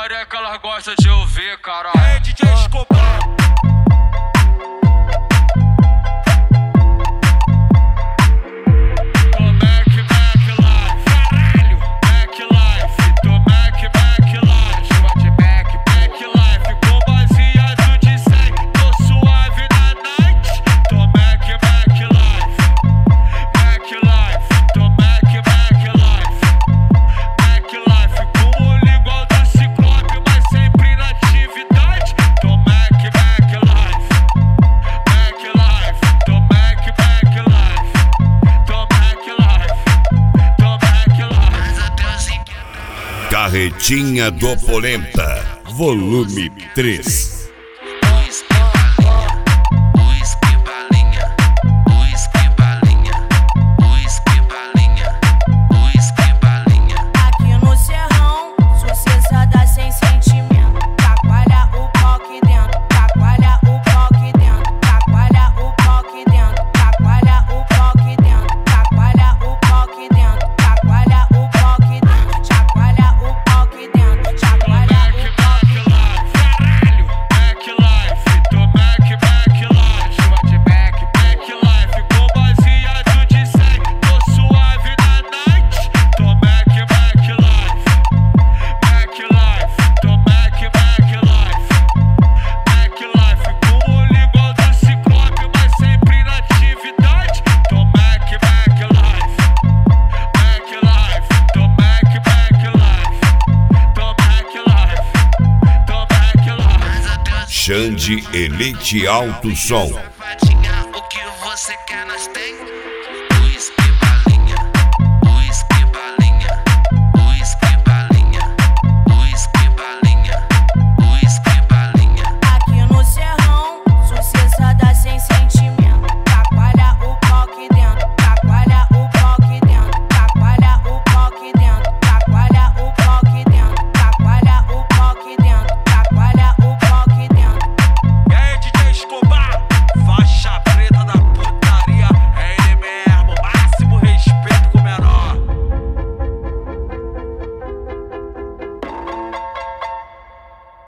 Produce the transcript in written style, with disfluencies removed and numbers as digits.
putaria que elas gostam de ouvir, caralho. É DJ Escobar. Carretinha do Polenta, volume 3. Aqui no Serrão, sucessada sem sentimento. Chacoalha o pau aqui dentro, chacoalha o pau aqui dentro, chacoalha o pau aqui dentro, chacoalha o pau aqui dentro, chacoalha o pau aqui dentro, chacoalha o pau aqui dentro, chacoalha o pau aqui dentro, chacoalha o pau aqui dentro. Caralho, back life, tô back life, chama de back life, com baseado de 100, tô suave na night, tô back life, tô back life, com o olho igual do Ciclope, mas sempre na atividade, tô back life, tô back life. Xande Elite Alto Som. Safadinha, o que você quer nós tem?